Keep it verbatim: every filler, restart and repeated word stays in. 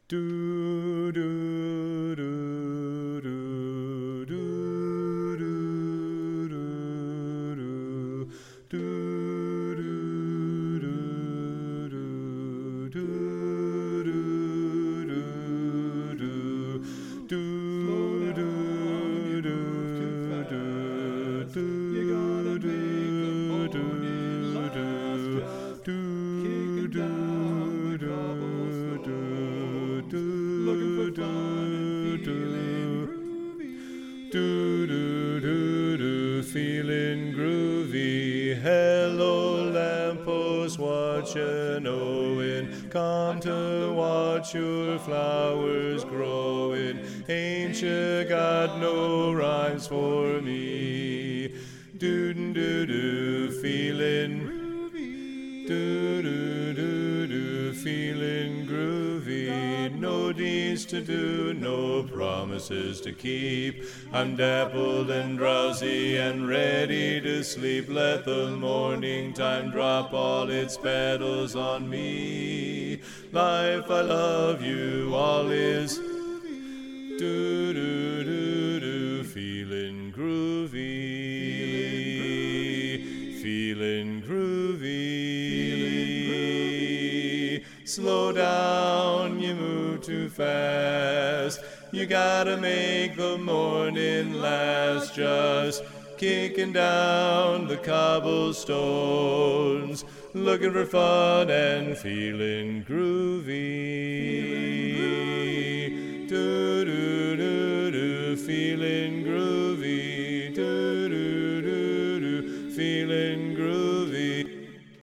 Do do do do do do do do do do do do do do You gotta make the morning last. Just kicking down the cobblestone, looking for fun and feeling groovy. Do do do do, feeling groovy. Hello, lamppost, what you knowin'? Come to watch your flowers growin'. Ain't you got no rhymes for me? Do do do, feeling groovy. Do do do do, feeling groovy. No deeds to do, no promises to keep. I'm dappled and drowsy and ready to sleep. Let the morning time drop all its petals on me. Life, I love you, all is do do do do, feeling groovy, feeling groovy. Slow down, you move too fast. You gotta make the morning last. Just kicking down the cobblestones, looking for fun and feeling groovy.